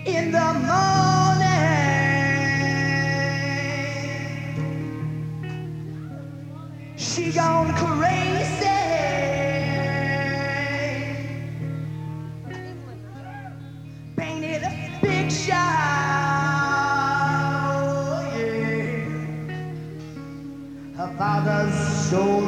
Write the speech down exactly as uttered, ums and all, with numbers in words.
in the morning. She gone crazy, painted a picture, yeah. Her father's soul